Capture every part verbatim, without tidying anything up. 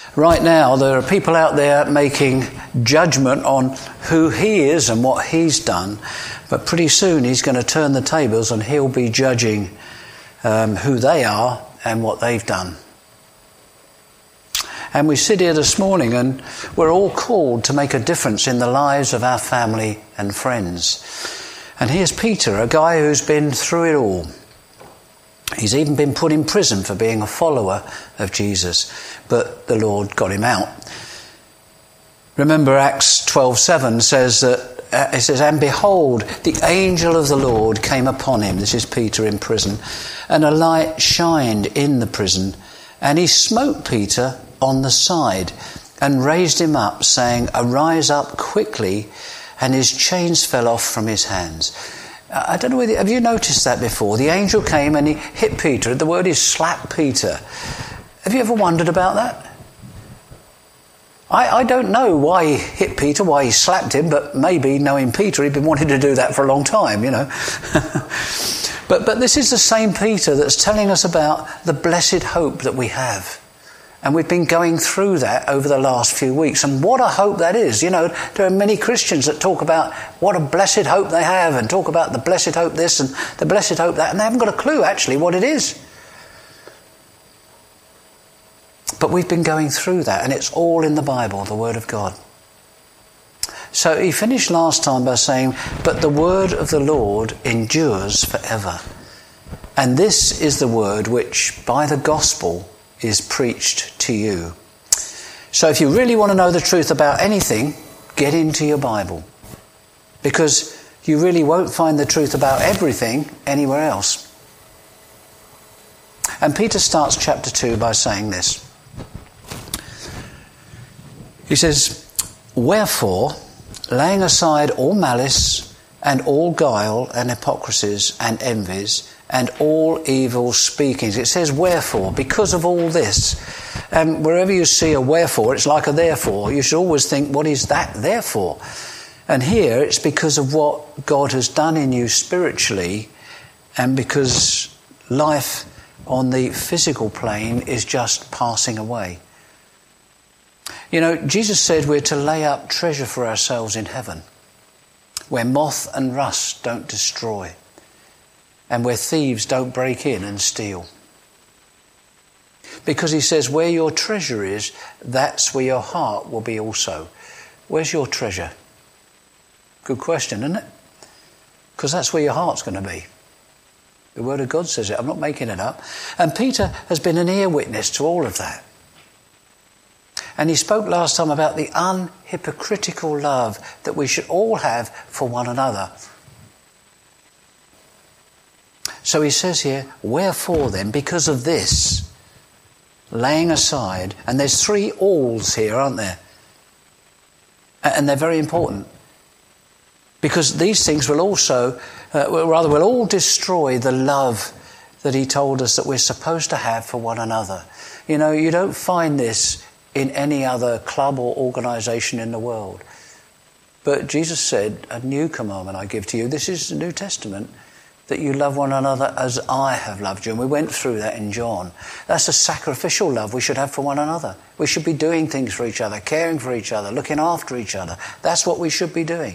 Right now, there are people out there making judgment on who he is and what he's done. But pretty soon he's going to turn the tables and he'll be judging um, who they are and what they've done. And we sit here this morning and we're all called to make a difference in the lives of our family and friends. And here's Peter, a guy who's been through it all. He's even been put in prison for being a follower of Jesus, but the Lord got him out. Remember Acts twelve seven says that, uh, it says, and behold, the angel of the Lord came upon him, this is Peter in prison, and a light shined in the prison, and he smote Peter on the side and raised him up, saying, arise up quickly, and his chains fell off from his hands. I don't know whether, have you noticed that before? The angel came and he hit Peter. The word is slap Peter. Have you ever wondered about that? I, I don't know why he hit Peter, why he slapped him, but maybe, knowing Peter, he'd been wanting to do that for a long time, you know. but, but this is the same Peter that's telling us about the blessed hope that we have. And we've been going through that over the last few weeks. And what a hope that is. You know, there are many Christians that talk about what a blessed hope they have and talk about the blessed hope this and the blessed hope that. And they haven't got a clue, actually, what it is. But we've been going through that. And it's all in the Bible, the Word of God. So he finished last time by saying, but the word of the Lord endures forever. And this is the word which, by the gospel, is preached to you. So if you really want to know the truth about anything, get into your Bible. Because you really won't find the truth about everything anywhere else. And Peter starts chapter two by saying this. He says, wherefore, laying aside all malice and all guile and hypocrisies and envies and all evil speakings. It says wherefore, because of all this. And wherever you see a wherefore, it's like a therefore. You should always think, what is that therefore? And here it's because of what God has done in you spiritually, and because life on the physical plane is just passing away. You know, Jesus said we're to lay up treasure for ourselves in heaven, where moth and rust don't destroy, and where thieves don't break in and steal. Because he says, where your treasure is, that's where your heart will be also. Where's your treasure? Good question, isn't it? Because that's where your heart's going to be. The Word of God says it. I'm not making it up. And Peter has been an ear witness to all of that. And he spoke last time about the unhypocritical love that we should all have for one another. So he says here, wherefore then, because of this, laying aside, and there's three alls here, aren't there? And they're very important. Because these things will also, uh, well, rather will all destroy the love that he told us that we're supposed to have for one another. You know, you don't find this in any other club or organisation in the world. But Jesus said, a new commandment I give to you. This is the New Testament, that you love one another as I have loved you. And we went through that in John. That's a sacrificial love we should have for one another. We should be doing things for each other, caring for each other, looking after each other. That's what we should be doing.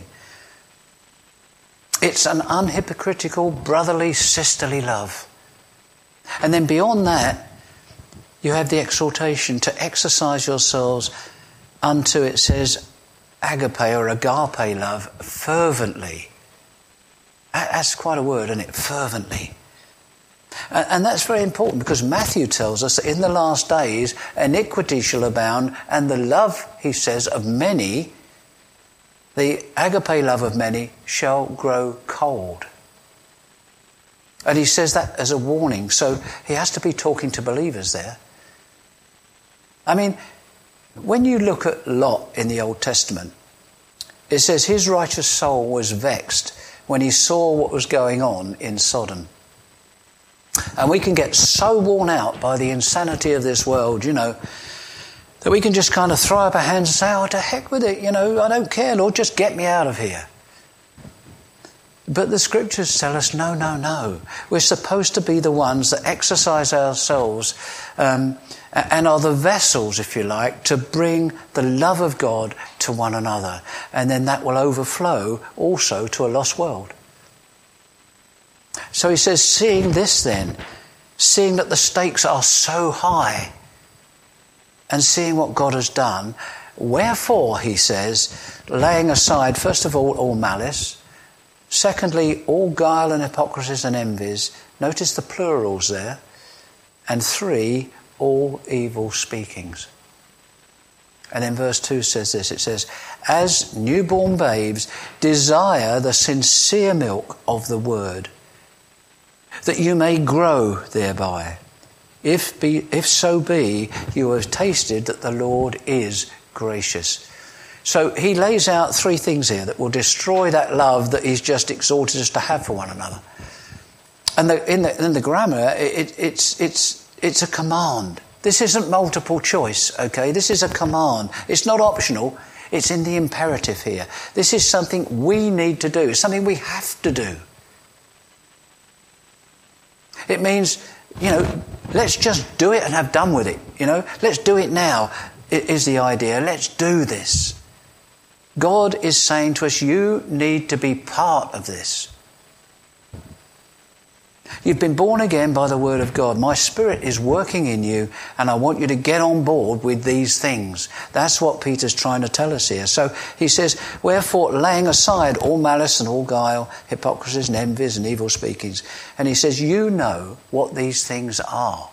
It's an unhypocritical, brotherly, sisterly love. And then beyond that, you have the exhortation to exercise yourselves unto, it says, agape or agape love, fervently. That's quite a word, isn't it? Fervently. And that's very important, because Matthew tells us that in the last days iniquity shall abound, and the love, he says, of many, the agape love of many, shall grow cold. And he says that as a warning. So he has to be talking to believers there. I mean, when you look at Lot in the Old Testament, it says his righteous soul was vexed when he saw what was going on in Sodom. And we can get so worn out by the insanity of this world, you know, that we can just kind of throw up our hands and say, oh, to heck with it, you know, I don't care, Lord, just get me out of here. But the scriptures tell us, no, no, no. We're supposed to be the ones that exercise ourselves um, and are the vessels, if you like, to bring the love of God to one another. And then that will overflow also to a lost world. So he says, seeing this then, seeing that the stakes are so high, and seeing what God has done, wherefore, he says, laying aside, first of all, all malice, secondly, all guile and hypocrisies and envies, notice the plurals there, and three, all evil speakings. And then verse two says this, it says, as newborn babes, desire the sincere milk of the word, that you may grow thereby. If be, if so be, you have tasted that the Lord is gracious. So he lays out three things here that will destroy that love that he's just exhorted us to have for one another. And the, in, the, in the grammar, it, it's it's it's a command. This isn't multiple choice, okay? This is a command. It's not optional. It's in the imperative here. This is something we need to do. It's something we have to do. It means, you know, let's just do it and have done with it, you know. Let's do it now, is the idea. Let's do this. God is saying to us, you need to be part of this. You've been born again by the word of God. My Spirit is working in you, and I want you to get on board with these things. That's what Peter's trying to tell us here. So he says, wherefore, laying aside all malice and all guile, hypocrisies and envies and evil speakings. And he says, you know what these things are.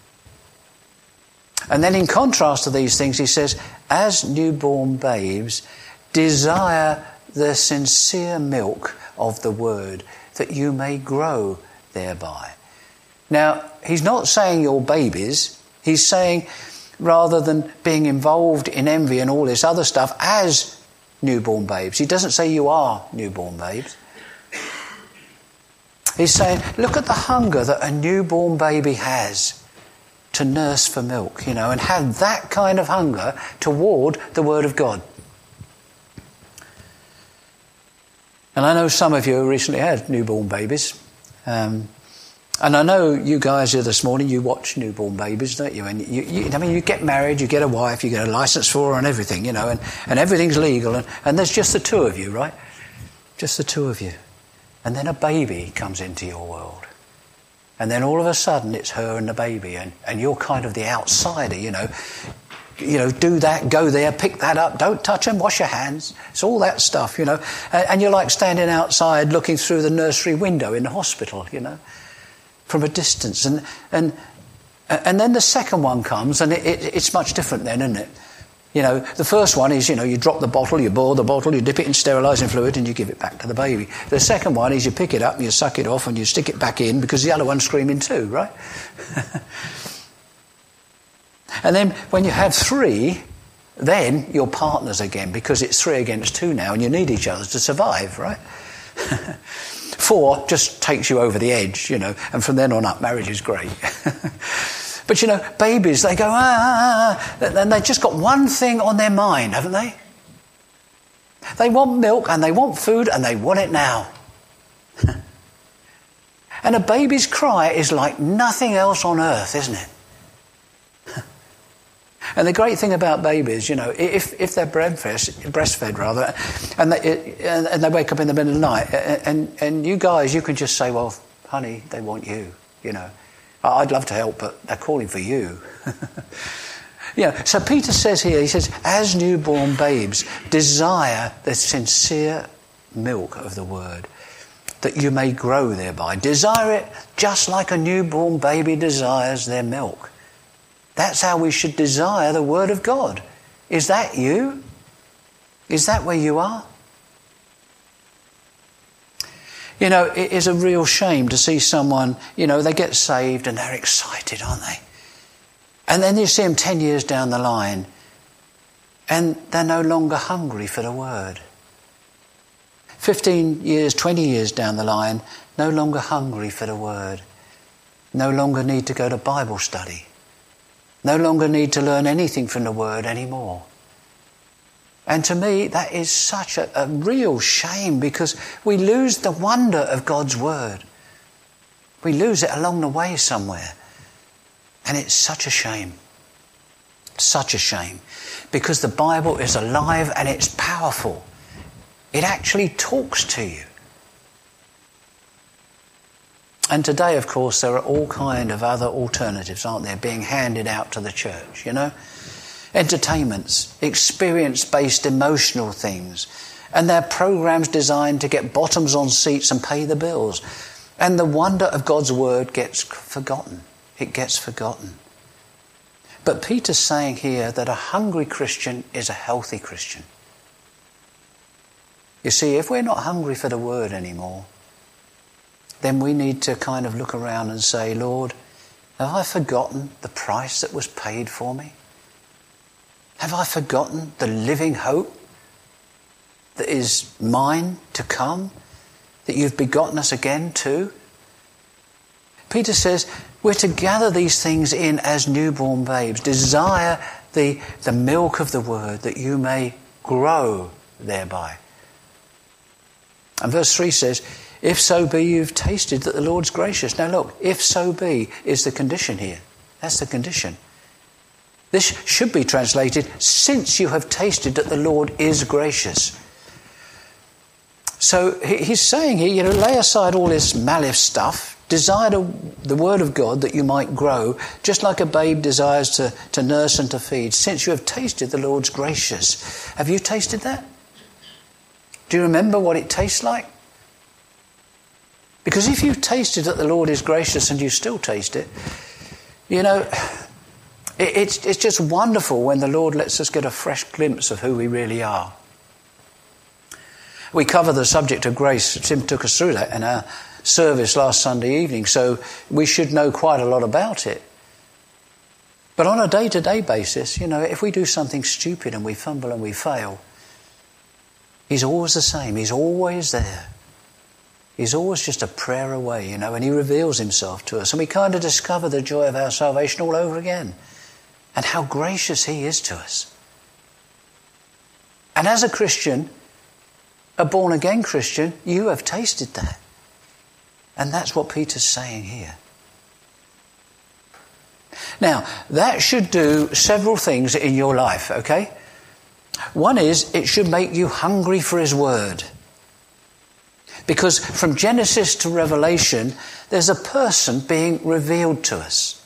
And then in contrast to these things, he says, as newborn babes, desire the sincere milk of the word, that you may grow thereby. Now, he's not saying you're babies. He's saying, rather than being involved in envy and all this other stuff, as newborn babes. He doesn't say you are newborn babes. He's saying, look at the hunger that a newborn baby has to nurse for milk, you know, and have that kind of hunger toward the Word of God. And I know some of you recently had newborn babies. Um, and I know you guys here this morning, you watch newborn babies, don't you? And you, you, I mean, you get married, you get a wife, you get a license for her and everything, you know, and, and everything's legal. And, and there's just the two of you, right? Just the two of you. And then a baby comes into your world. And then all of a sudden it's her and the baby, and, and you're kind of the outsider, you know. You know, do that, go there, pick that up, don't touch them, wash your hands. It's all that stuff, you know. And, and you're like standing outside looking through the nursery window in the hospital, you know, from a distance. And and and then the second one comes, and it, it, it's much different then, isn't it? You know, the first one is, you know, you drop the bottle, you boil the bottle, you dip it in sterilising fluid and you give it back to the baby. The second one is you pick it up and you suck it off and you stick it back in because the other one's screaming too, right? And then when you have three, then you're partners again because it's three against two now and you need each other to survive, right? Four just takes you over the edge, you know, and from then on up, marriage is great. But, you know, babies, they go, ah, ah, ah, and they've just got one thing on their mind, haven't they? They want milk and they want food and they want it now. And a baby's cry is like nothing else on earth, isn't it? And the great thing about babies, you know, if if they're breastfed, breastfed rather, and they and they wake up in the middle of the night, and and you guys, you can just say, well, honey, they want you, you know. I'd love to help, but they're calling for you. Yeah. So Peter says here, he says, as newborn babes, desire the sincere milk of the word, that you may grow thereby. Desire it just like a newborn baby desires their milk. That's how we should desire the word of God. Is that you? Is that where you are? You know, it is a real shame to see someone, you know, they get saved and they're excited, aren't they? And then you see them ten years down the line and they're no longer hungry for the word. fifteen years, twenty years down the line, no longer hungry for the word. No longer need to go to Bible study. No longer need to learn anything from the word anymore. And to me, that is such a, a real shame because we lose the wonder of God's word. We lose it along the way somewhere. And it's such a shame. Such a shame. Because the Bible is alive and it's powerful. It actually talks to you. And today, of course, there are all kind of other alternatives, aren't there, being handed out to the church, you know? Entertainments, experience-based emotional things. And they're programs designed to get bottoms on seats and pay the bills. And the wonder of God's word gets forgotten. It gets forgotten. But Peter's saying here that a hungry Christian is a healthy Christian. You see, if we're not hungry for the word anymore, then we need to kind of look around and say, Lord, have I forgotten the price that was paid for me? Have I forgotten the living hope that is mine to come, that you've begotten us again to? Peter says we're to gather these things in as newborn babes. Desire the, the milk of the word that you may grow thereby. And verse three says, if so be you've tasted that the Lord's gracious. Now look, if so be is the condition here. That's the condition. This should be translated, since you have tasted that the Lord is gracious. So he's saying here, you know, lay aside all this malice stuff. Desire the word of God that you might grow, just like a babe desires to, to nurse and to feed, since you have tasted the Lord's gracious. Have you tasted that? Do you remember what it tastes like? Because if you've tasted that the Lord is gracious and you still taste it, you know, it, it's, it's just wonderful when the Lord lets us get a fresh glimpse of who we really are. We cover the subject of grace. Tim took us through that in our service last Sunday evening, so we should know quite a lot about it. But on a day-to-day basis, you know, if we do something stupid and we fumble and we fail, he's always the same. He's always there. He's always just a prayer away, you know, and he reveals himself to us. And we kind of discover the joy of our salvation all over again. And how gracious he is to us. And as a Christian, a born-again Christian, you have tasted that. And that's what Peter's saying here. Now, that should do several things in your life, okay? One is, it should make you hungry for his word. Because from Genesis to Revelation, there's a person being revealed to us.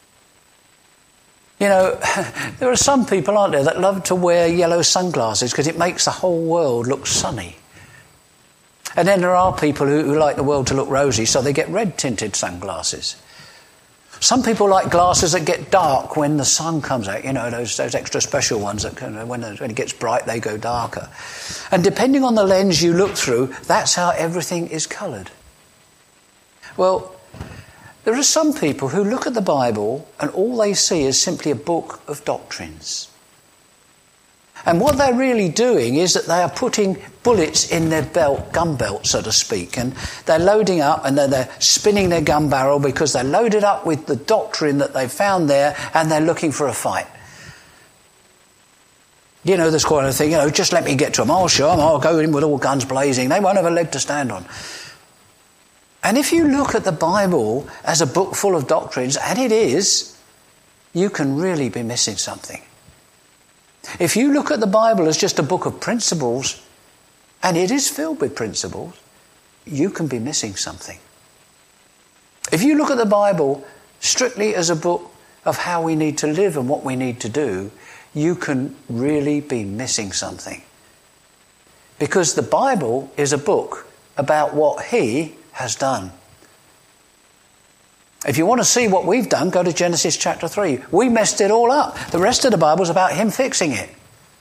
You know, there are some people, aren't there, that love to wear yellow sunglasses because it makes the whole world look sunny. And then there are people who, who like the world to look rosy, so they get red-tinted sunglasses. Some people like glasses that get dark when the sun comes out, you know, those those extra special ones that can, when, when it gets bright, they go darker. And depending on the lens you look through, that's how everything is coloured. Well, there are some people who look at the Bible and all they see is simply a book of doctrines. And what they're really doing is that they are putting bullets in their belt, gun belt, so to speak, and they're loading up and then they're spinning their gun barrel because they're loaded up with the doctrine that they've found there and they're looking for a fight. You know, this kind of thing, you know, just let me get to them. I'll show them, I'll go in with all guns blazing. They won't have a leg to stand on. And if you look at the Bible as a book full of doctrines, and it is, you can really be missing something. If you look at the Bible as just a book of principles, and it is filled with principles, you can be missing something. If you look at the Bible strictly as a book of how we need to live and what we need to do, you can really be missing something. Because the Bible is a book about what he has done. If you want to see what we've done, go to Genesis chapter three. We messed it all up. The rest of the Bible is about him fixing it.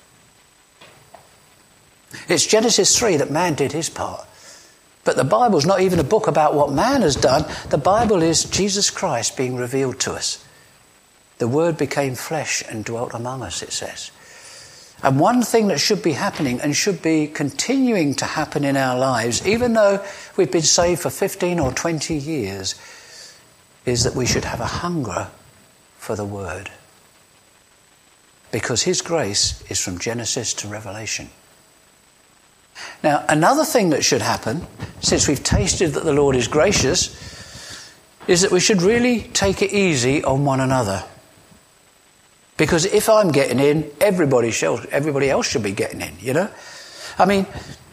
It's Genesis three that man did his part. But the Bible's not even a book about what man has done. The Bible is Jesus Christ being revealed to us. The Word became flesh and dwelt among us, it says. And one thing that should be happening and should be continuing to happen in our lives, even though we've been saved for fifteen or twenty years, is that we should have a hunger for the Word. Because his grace is from Genesis to Revelation. Now, another thing that should happen, since we've tasted that the Lord is gracious, is that we should really take it easy on one another. Because if I'm getting in, everybody else, everybody else should be getting in, you know? I mean,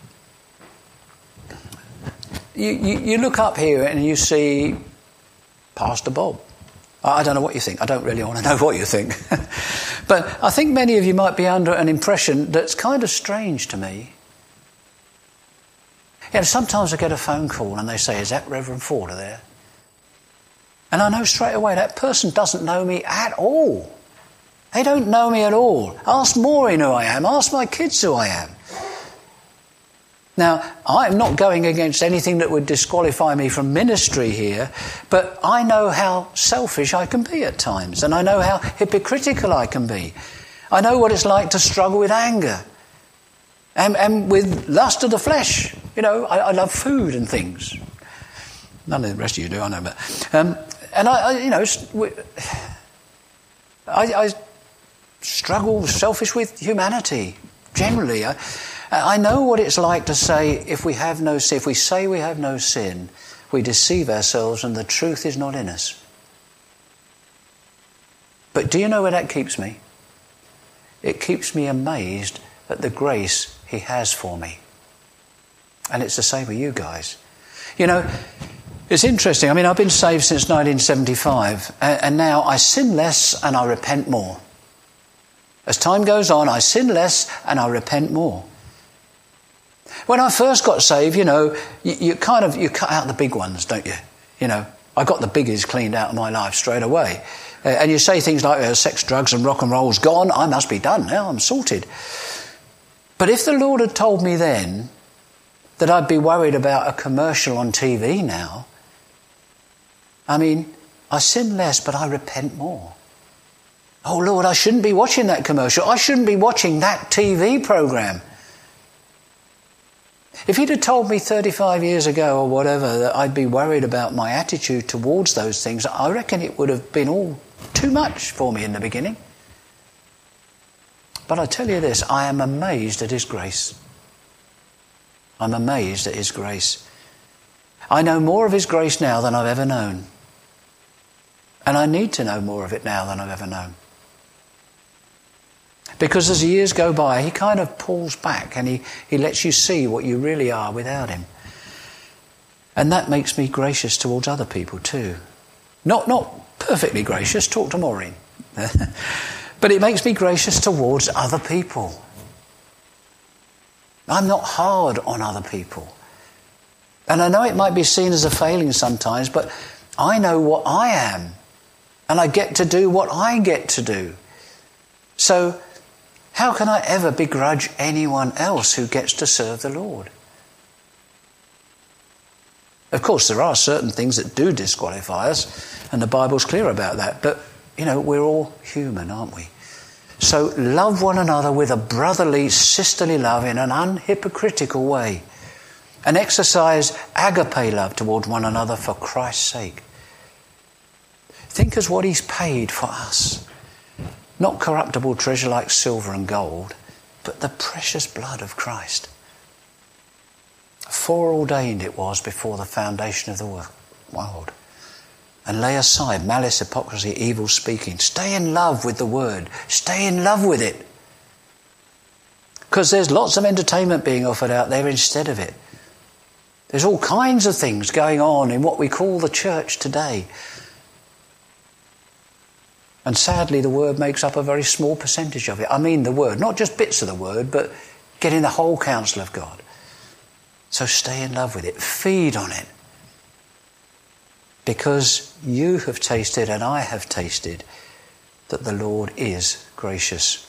you, you, you look up here and you see Pastor Bob. I don't know what you think. I don't really want to know what you think. But I think many of you might be under an impression that's kind of strange to me. You know, sometimes I get a phone call and they say, is that Reverend Fowler there? And I know straight away that person doesn't know me at all. They don't know me at all. Ask Maureen who I am. Ask my kids who I am. Now, I'm not going against anything that would disqualify me from ministry here, but I know how selfish I can be at times, and I know how hypocritical I can be. I know what it's like to struggle with anger and, and with lust of the flesh. You know, I, I love food and things. None of the rest of you do, I know, but... Um, and, I, I, you know, I, I struggle selfish with humanity, generally. I, I know what it's like to say, if we have no sin, if we say we have no sin, we deceive ourselves and the truth is not in us. But do you know where that keeps me? It keeps me amazed at the grace he has for me. And it's the same with you guys. You know, it's interesting. I mean, I've been saved since nineteen seventy-five, and now I sin less and I repent more. As time goes on, I sin less and I repent more. When I first got saved, you know, you, you kind of, you cut out the big ones, don't you? You know, I got the biggies cleaned out of my life straight away. Uh, and you say things like, uh, sex, drugs and rock and roll's gone, I must be done now, I'm sorted. But if the Lord had told me then that I'd be worried about a commercial on T V now, I mean, I sin less, but I repent more. Oh, Lord, I shouldn't be watching that commercial. I shouldn't be watching that T V program. If he'd have told me thirty-five years ago or whatever that I'd be worried about my attitude towards those things, I reckon it would have been all too much for me in the beginning. But I tell you this, I am amazed at his grace. I'm amazed at his grace. I know more of his grace now than I've ever known. And I need to know more of it now than I've ever known. Because as the years go by, he kind of pulls back and he, he lets you see what you really are without him. And that makes me gracious towards other people too. Not, not perfectly gracious, talk to Maureen. But it makes me gracious towards other people. I'm not hard on other people. And I know it might be seen as a failing sometimes, but I know what I am. And I get to do what I get to do. So how can I ever begrudge anyone else who gets to serve the Lord? Of course, there are certain things that do disqualify us, and the Bible's clear about that. But, you know, we're all human, aren't we? So love one another with a brotherly, sisterly love in an unhypocritical way. And exercise agape love toward one another for Christ's sake. Think as what he's paid for us. Not corruptible treasure like silver and gold, but the precious blood of Christ. Foreordained it was before the foundation of the world. And lay aside malice, hypocrisy, evil speaking. Stay in love with the word. Stay in love with it. Because there's lots of entertainment being offered out there instead of it. There's all kinds of things going on in what we call the church today. And sadly, the word makes up a very small percentage of it. I mean the word, not just bits of the word, but getting the whole counsel of God. So stay in love with it. Feed on it. Because you have tasted and I have tasted that the Lord is gracious.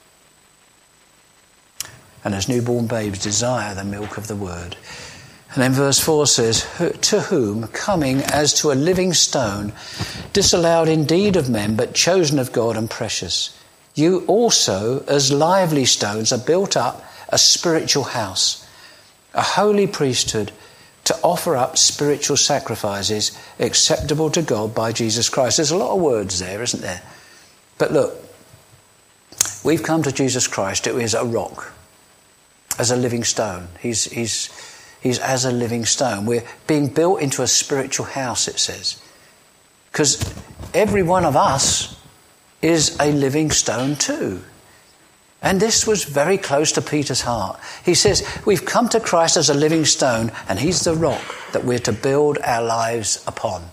And as newborn babes desire the milk of the word. And then verse four says, to whom, coming as to a living stone, disallowed indeed of men, but chosen of God and precious, you also, as lively stones, are built up a spiritual house, a holy priesthood, to offer up spiritual sacrifices acceptable to God by Jesus Christ. There's a lot of words there, isn't there? But look, we've come to Jesus Christ, who is a rock, as a living stone. He's... he's He's as a living stone. We're being built into a spiritual house, it says. Because every one of us is a living stone too. And this was very close to Peter's heart. He says, we've come to Christ as a living stone, and he's the rock that we're to build our lives upon.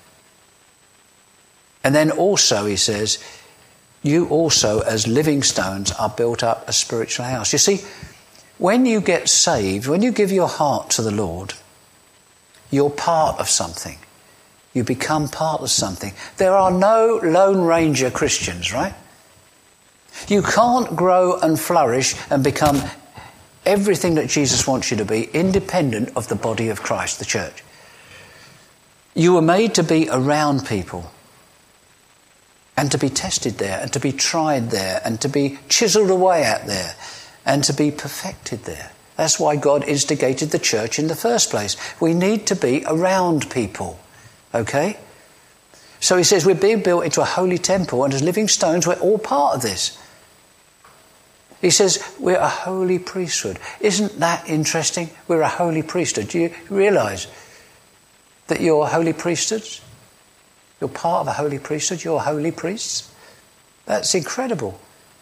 And then also, he says, you also, as living stones, are built up a spiritual house. You see, when you get saved, when you give your heart to the Lord, you're part of something. You become part of something. There are no Lone Ranger Christians, right? You can't grow and flourish and become everything that Jesus wants you to be independent of the body of Christ, the church. You were made to be around people and to be tested there and to be tried there and to be chiseled away at there and to be perfected there. That's why God instigated the church in the first place. We need to be around people, okay? So he says we're being built into a holy temple, and as living stones we're all part of this. He says we're a holy priesthood. Isn't that interesting? We're a holy priesthood. Do you realise that you're holy priesthoods? You're part of a holy priesthood. You're holy priests. That's incredible.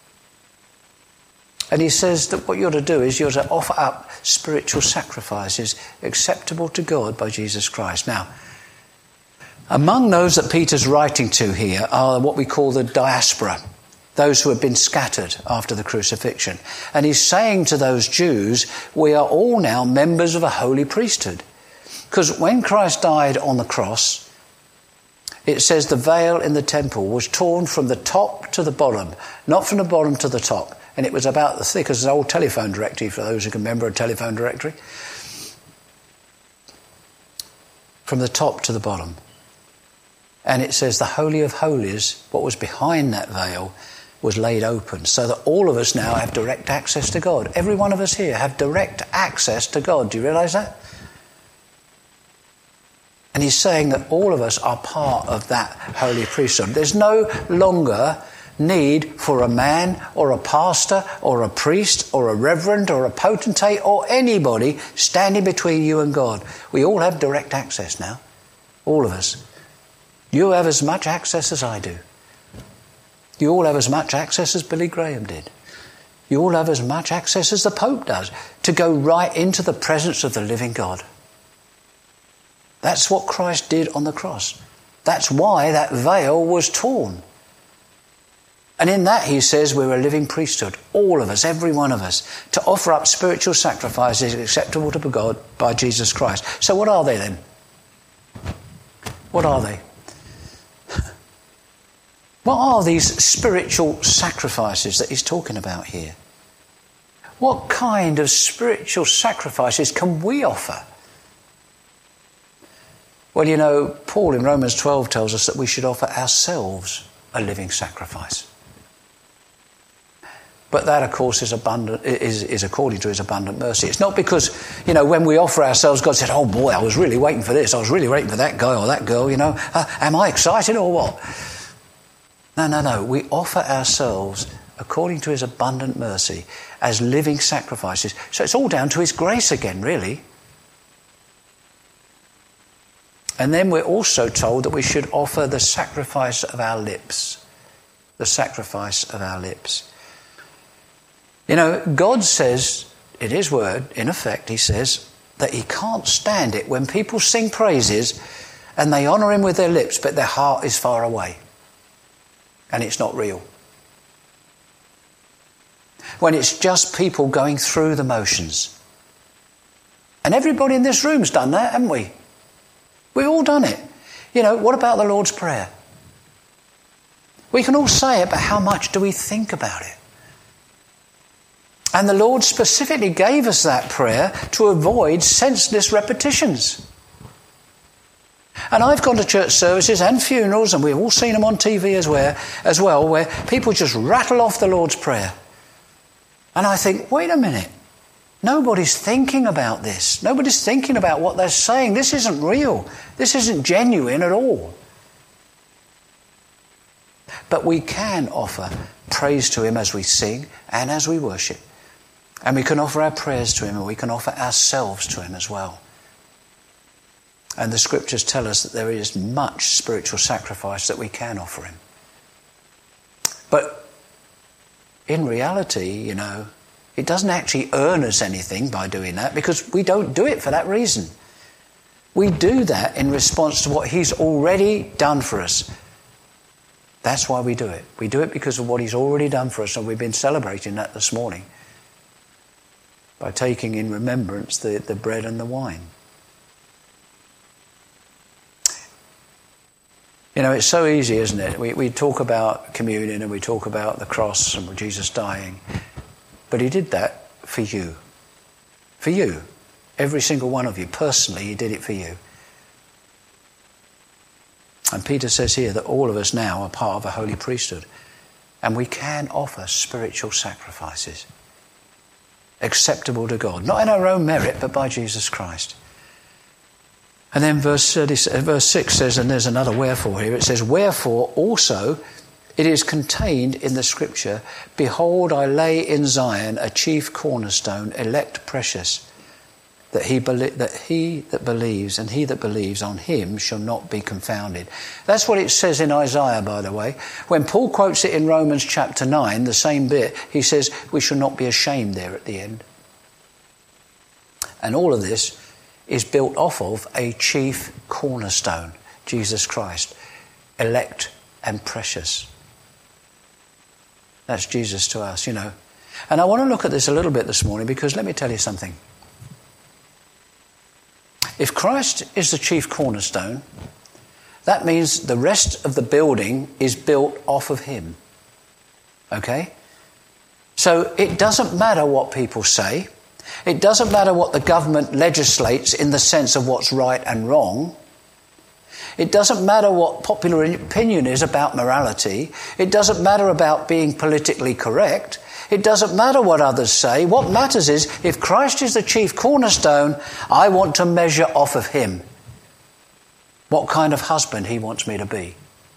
And he says that what you're to do is you're to offer up spiritual sacrifices acceptable to God by Jesus Christ. Now, among those that Peter's writing to here are what we call the diaspora, those who have been scattered after the crucifixion. And he's saying to those Jews, we are all now members of a holy priesthood. Because when Christ died on the cross, it says the veil in the temple was torn from the top to the bottom, not from the bottom to the top. And it was about as thick as an old telephone directory, for those who can remember a telephone directory. From the top to the bottom. And it says the Holy of Holies, what was behind that veil, was laid open, so that all of us now have direct access to God. Every one of us here have direct access to God. Do you realise that? And he's saying that all of us are part of that holy priesthood. There's no longer need for a man or a pastor or a priest or a reverend or a potentate or anybody standing between you and God. We all have direct access now. All of us. You have as much access as I do. You all have as much access as Billy Graham did. You all have as much access as the Pope does to go right into the presence of the living God. That's what Christ did on the cross. That's why that veil was torn. And in that he says we're a living priesthood, all of us, every one of us, to offer up spiritual sacrifices acceptable to God by Jesus Christ. So what are they then? What are they? What are these spiritual sacrifices that he's talking about here? What kind of spiritual sacrifices can we offer? Well, you know, Paul in Romans twelve tells us that we should offer ourselves a living sacrifice. But that, of course, is abundant, is, is according to his abundant mercy. It's not because, you know, when we offer ourselves, God said, oh boy, I was really waiting for this. I was really waiting for that guy or that girl, you know. Uh, am I excited or what? No, no, no. We offer ourselves according to his abundant mercy as living sacrifices. So it's all down to his grace again, really. And then we're also told that we should offer the sacrifice of our lips. The sacrifice of our lips. You know, God says, in his word, in effect, he says that he can't stand it when people sing praises and they honour him with their lips, but their heart is far away. And it's not real. When it's just people going through the motions. And everybody in this room's done that, haven't we? We've all done it. You know, what about the Lord's Prayer? We can all say it, but how much do we think about it? And the Lord specifically gave us that prayer to avoid senseless repetitions. And I've gone to church services and funerals, and we've all seen them on T V as well, as well, where people just rattle off the Lord's Prayer. And I think, wait a minute. Nobody's thinking about this. Nobody's thinking about what they're saying. This isn't real. This isn't genuine at all. But we can offer praise to him as we sing and as we worship. And we can offer our prayers to him, and we can offer ourselves to him as well. And the scriptures tell us that there is much spiritual sacrifice that we can offer him. But in reality, you know, it doesn't actually earn us anything by doing that, because we don't do it for that reason. We do that in response to what he's already done for us. That's why we do it. We do it because of what he's already done for us, and we've been celebrating that this morning by taking in remembrance the, the bread and the wine. You know, it's so easy, isn't it? We, we talk about communion and we talk about the cross and Jesus dying, but he did that for you. For you. Every single one of you. Personally, he did it for you. And Peter says here that all of us now are part of a holy priesthood, and we can offer spiritual sacrifices acceptable to God, not in our own merit, but by Jesus Christ. And then verse, thirty, verse six says, and there's another wherefore here, it says, wherefore also it is contained in the scripture, behold, I lay in Zion a chief cornerstone, elect precious, that he, be- that he that believes and he that believes on him shall not be confounded. That's what it says in Isaiah, by the way. When Paul quotes it in Romans chapter nine, the same bit, he says we shall not be ashamed there at the end. And all of this is built off of a chief cornerstone, Jesus Christ, elect and precious. That's Jesus to us, you know. And I want to look at this a little bit this morning, because let me tell you something. If Christ is the chief cornerstone, that means the rest of the building is built off of him. Okay? So it doesn't matter what people say. It doesn't matter what the government legislates in the sense of what's right and wrong. It doesn't matter what popular opinion is about morality. It doesn't matter about being politically correct. It doesn't matter what others say. What matters is, if Christ is the chief cornerstone, I want to measure off of him what kind of husband he wants me to be,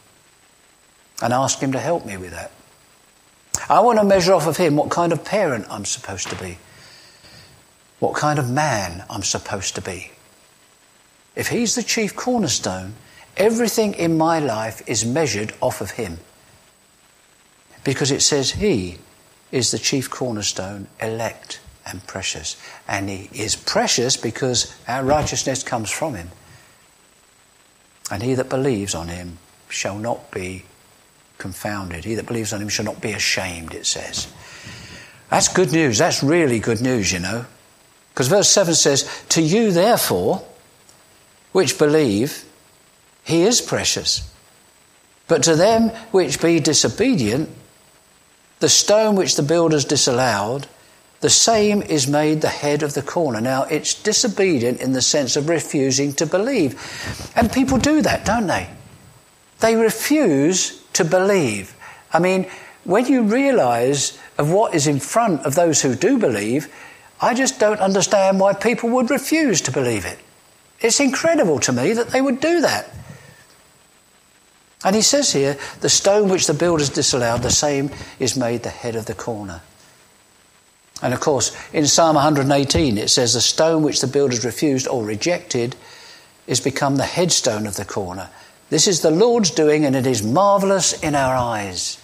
and ask him to help me with that. I want to measure off of him what kind of parent I'm supposed to be, what kind of man I'm supposed to be. If he's the chief cornerstone, everything in my life is measured off of him, because it says he is the chief cornerstone, elect and precious. And he is precious because our righteousness comes from him. And he that believes on him shall not be confounded. He that believes on him shall not be ashamed, it says. That's good news. That's really good news, you know. Because verse seven says, to you therefore, which believe, he is precious. But to them which be disobedient, the stone which the builders disallowed, the same is made the head of the corner. Now, it's disobedient in the sense of refusing to believe. And people do that, don't they? They refuse to believe. I mean, when you realise of what is in front of those who do believe, I just don't understand why people would refuse to believe it. It's incredible to me that they would do that. And he says here, the stone which the builders disallowed, the same is made the head of the corner. And of course, in Psalm one eighteen, it says, the stone which the builders refused or rejected is become the headstone of the corner. This is the Lord's doing, and it is marvellous in our eyes.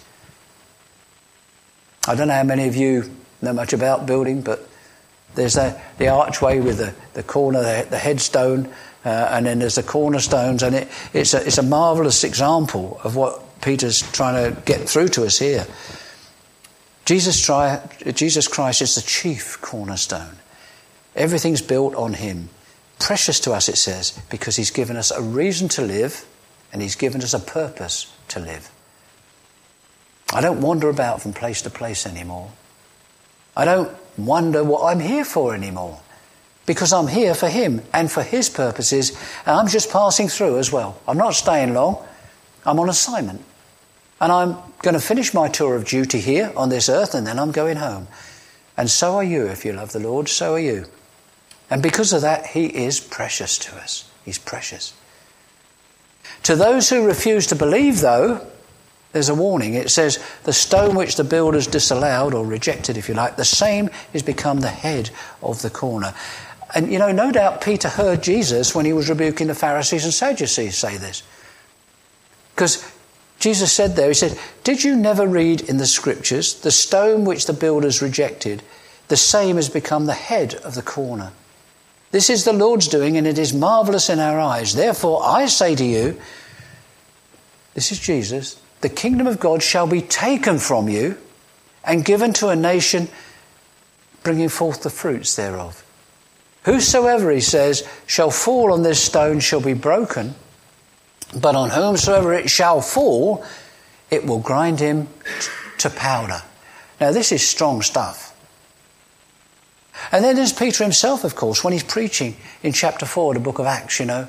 I don't know how many of you know much about building, but there's the, the archway with the, the corner, the, the headstone, uh, and then there's the cornerstones, and it, it's a, it's a marvellous example of what Peter's trying to get through to us here. Jesus, try, Jesus Christ is the chief cornerstone. Everything's built on him. Precious to us, it says, because he's given us a reason to live, and he's given us a purpose to live. I don't wander about from place to place anymore. I don't wonder what I'm here for anymore, because I'm here for him and for his purposes, and I'm just passing through as well. I'm not staying long. I'm on assignment, and I'm going to finish my tour of duty here on this earth, and then I'm going home. And so are you. If you love the Lord, so are you. And because of that, he is precious to us. He's precious. To those who refuse to believe, though, there's a warning. It says, the stone which the builders disallowed, or rejected, if you like, the same is become the head of the corner. And, you know, no doubt Peter heard Jesus when he was rebuking the Pharisees and Sadducees say this. Because Jesus said there, he said, did you never read in the scriptures, the stone which the builders rejected, the same has become the head of the corner. This is the Lord's doing, and it is marvellous in our eyes. Therefore, I say to you, this is Jesus, the kingdom of God shall be taken from you and given to a nation bringing forth the fruits thereof. Whosoever, he says, shall fall on this stone shall be broken, but on whomsoever it shall fall, it will grind him to powder. Now, this is strong stuff. And then there's Peter himself, of course, when he's preaching in chapter four of the book of Acts, you know.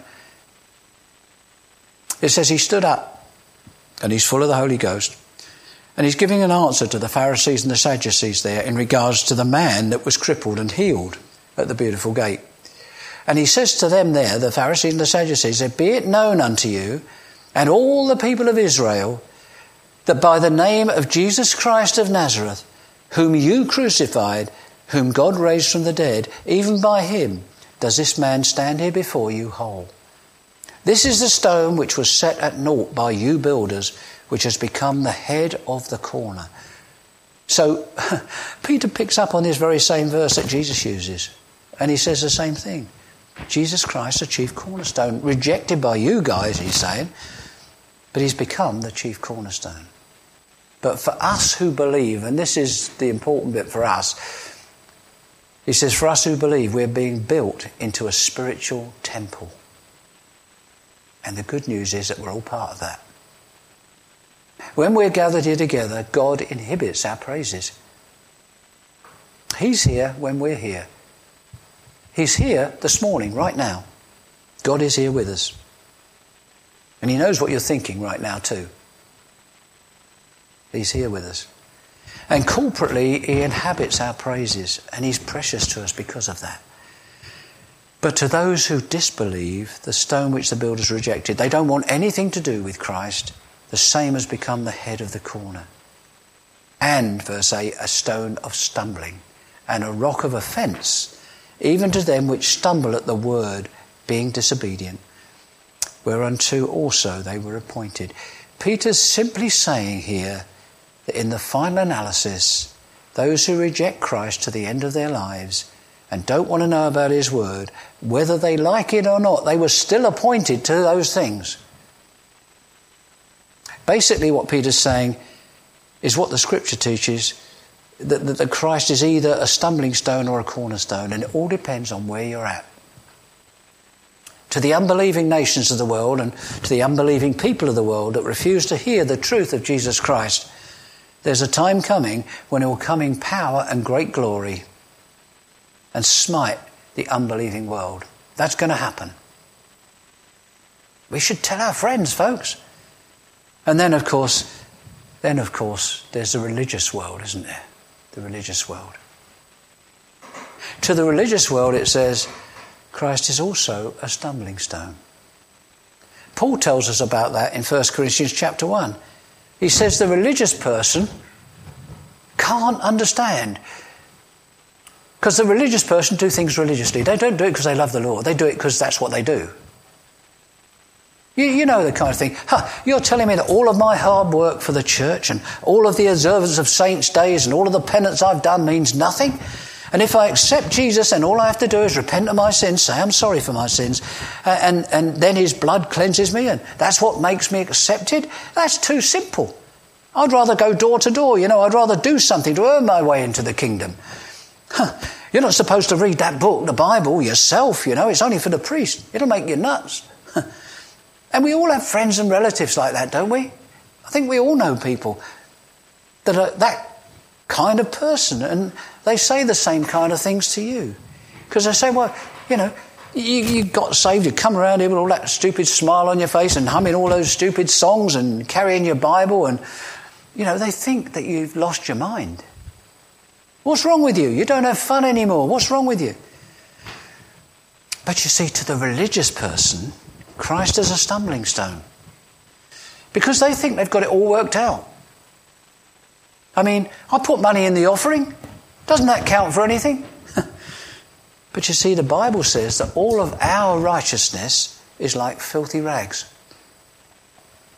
It says he stood up and he's full of the Holy Ghost. And he's giving an answer to the Pharisees and the Sadducees there in regards to the man that was crippled and healed at the Beautiful Gate. And he says to them there, the Pharisees and the Sadducees, said, be it known unto you and all the people of Israel that by the name of Jesus Christ of Nazareth, whom you crucified, whom God raised from the dead, even by him does this man stand here before you whole. This is the stone which was set at naught by you builders, which has become the head of the corner. So Peter picks up on this very same verse that Jesus uses, and he says the same thing. Jesus Christ, the chief cornerstone, rejected by you guys, he's saying, but he's become the chief cornerstone. But for us who believe, and this is the important bit for us, he says, for us who believe, we're being built into a spiritual temple. And the good news is that we're all part of that. When we're gathered here together, God inhibits our praises. He's here when we're here. He's here this morning, right now. God is here with us. And he knows what you're thinking right now too. He's here with us. And corporately, he inhabits our praises, and he's precious to us because of that. But to those who disbelieve, the stone which the builders rejected, they don't want anything to do with Christ, the same has become the head of the corner. And, verse eight, a stone of stumbling, and a rock of offence, even to them which stumble at the word, being disobedient, whereunto also they were appointed. Peter's simply saying here, that in the final analysis, those who reject Christ to the end of their lives and don't want to know about his word, whether they like it or not, they were still appointed to those things. Basically what Peter's saying is what the scripture teaches, that, that, that Christ is either a stumbling stone or a cornerstone, and it all depends on where you're at. To the unbelieving nations of the world and to the unbelieving people of the world that refuse to hear the truth of Jesus Christ, there's a time coming when he will come in power and great glory and smite the unbelieving world. That's going to happen. We should tell our friends, folks. And then, of course, then, of course, there's the religious world, isn't there? The religious world. To the religious world, it says, Christ is also a stumbling stone. Paul tells us about that in First Corinthians chapter one. He says the religious person can't understand. Because the religious person do things religiously. They don't do it because they love the Lord. They do it because that's what they do. You, you know the kind of thing. Huh, you're telling me that all of my hard work for the church and all of the observance of saints' days and all of the penance I've done means nothing? And if I accept Jesus, then all I have to do is repent of my sins, say I'm sorry for my sins, and, and then his blood cleanses me, and that's what makes me accepted? That's too simple. I'd rather go door to door, you know, I'd rather do something to earn my way into the kingdom. Huh. You're not supposed to read that book, the Bible, yourself, you know, it's only for the priest. It'll make you nuts. And we all have friends and relatives like that, don't we? I think we all know people that are that kind of person, and they say the same kind of things to you. Because they say, well, you know, you, you got saved, you come around here with all that stupid smile on your face and humming all those stupid songs and carrying your Bible, and, you know, they think that you've lost your mind. What's wrong with you? You don't have fun anymore. What's wrong with you? But you see, to the religious person, Christ is a stumbling stone. Because they think they've got it all worked out. I mean, I put money in the offering. Doesn't that count for anything? But you see, the Bible says that all of our righteousness is like filthy rags.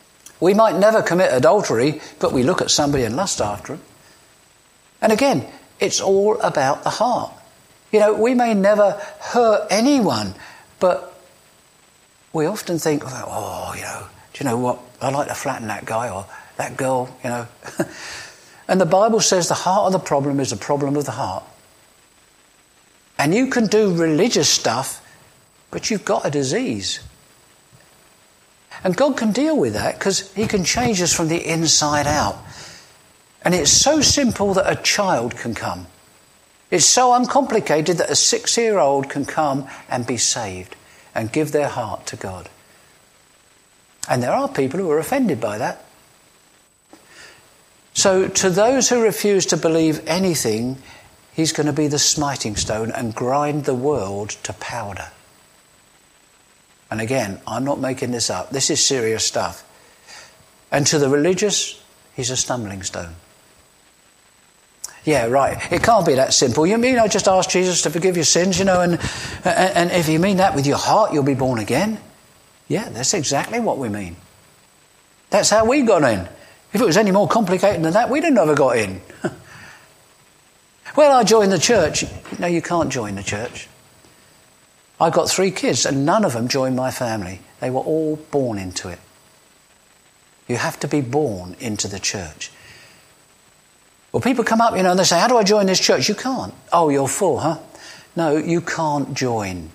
We might never commit adultery, but we look at somebody and lust after them. And again, it's all about the heart. You know, we may never hurt anyone, but we often think, oh, you know, do you know what? I like to flatten that guy or that girl, you know. And the Bible says the heart of the problem is a problem of the heart. And you can do religious stuff, but you've got a disease. And God can deal with that because he can change us from the inside out. And it's so simple that a child can come. It's so uncomplicated that a six-year-old can come and be saved and give their heart to God. And there are people who are offended by that. So to those who refuse to believe anything, he's going to be the smiting stone and grind the world to powder. And again, I'm not making this up. This is serious stuff. And to the religious, he's a stumbling stone. Yeah, right. It can't be that simple. You mean I just ask Jesus to forgive your sins, you know, and, and, and if you mean that with your heart, you'll be born again? Yeah, that's exactly what we mean. That's how we got in. If it was any more complicated than that, we'd have never got in. Well, I joined the church. No, you can't join the church. I've got three kids and none of them joined my family. They were all born into it. You have to be born into the church. Well, people come up, you know, and they say, how do I join this church? You can't. Oh, you're full, huh? No, you can't join.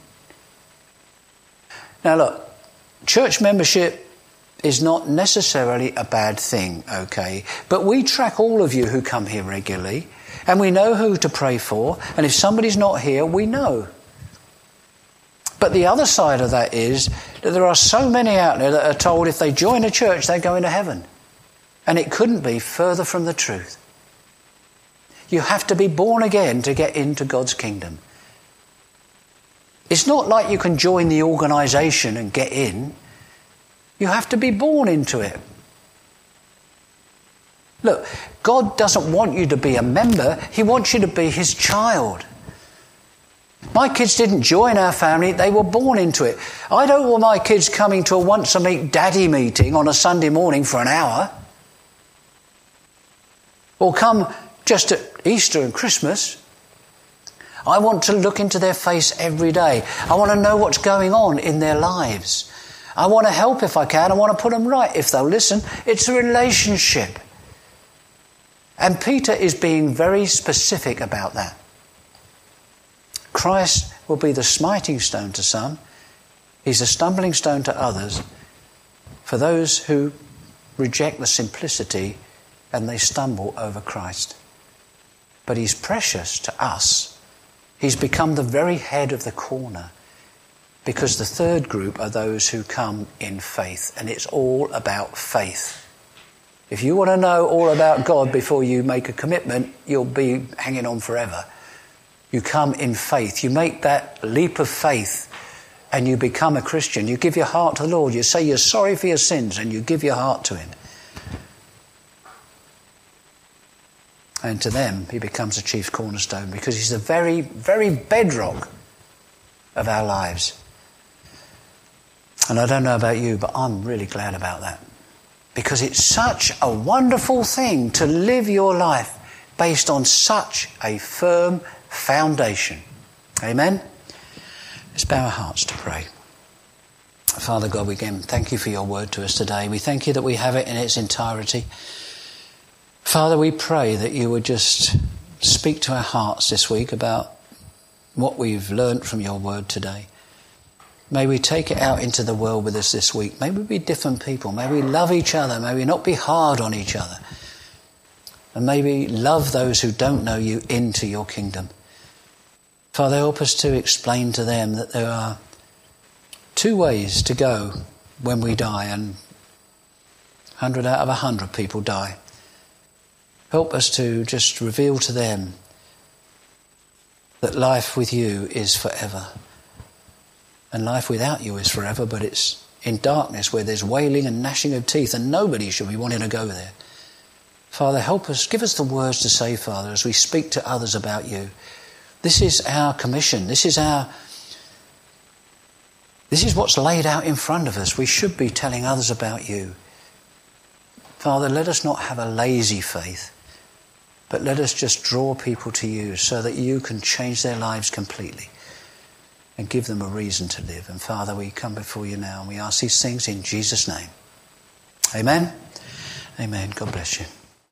Now look, church membership is not necessarily a bad thing, okay? But we track all of you who come here regularly, and we know who to pray for, and if somebody's not here, we know. But the other side of that is that there are so many out there that are told if they join a church, they go into heaven. And it couldn't be further from the truth. You have to be born again to get into God's kingdom. It's not like you can join the organisation and get in. You have to be born into it. Look, God doesn't want you to be a member. He wants you to be his child. My kids didn't join our family. They were born into it. I don't want my kids coming to a once-a-meet daddy meeting on a Sunday morning for an hour. Or come just at Easter and Christmas. I want to look into their face every day. I want to know what's going on in their lives. I want to help if I can. I want to put them right if they'll listen. It's a relationship. And Peter is being very specific about that. Christ will be the smiting stone to some. He's a stumbling stone to others. For those who reject the simplicity and they stumble over Christ. But he's precious to us. He's become the very head of the corner. Because the third group are those who come in faith. And it's all about faith. If you want to know all about God before you make a commitment, you'll be hanging on forever. You come in faith. You make that leap of faith and you become a Christian. You give your heart to the Lord. You say you're sorry for your sins and you give your heart to him. And to them, he becomes a chief cornerstone because he's the very, very bedrock of our lives. And I don't know about you, but I'm really glad about that. Because it's such a wonderful thing to live your life based on such a firm foundation. Amen? Let's bow our hearts to pray. Father God, we again thank you for your word to us today. We thank you that we have it in its entirety. Father, we pray that you would just speak to our hearts this week about what we've learnt from your word today. May we take it out into the world with us this week. May we be different people. May we love each other. May we not be hard on each other. And may we love those who don't know you into your kingdom. Father, help us to explain to them that there are two ways to go when we die, and one hundred out of one hundred people die. Help us to just reveal to them that life with you is forever. And life without you is forever, but it's in darkness where there's wailing and gnashing of teeth, and nobody should be wanting to go there. Father, help us, give us the words to say, Father, as we speak to others about you. This is our commission. This is our, this is what's laid out in front of us. We should be telling others about you. Father, let us not have a lazy faith, but let us just draw people to you so that you can change their lives completely and give them a reason to live. And Father, we come before you now and we ask these things in Jesus' name. Amen. Amen. God bless you.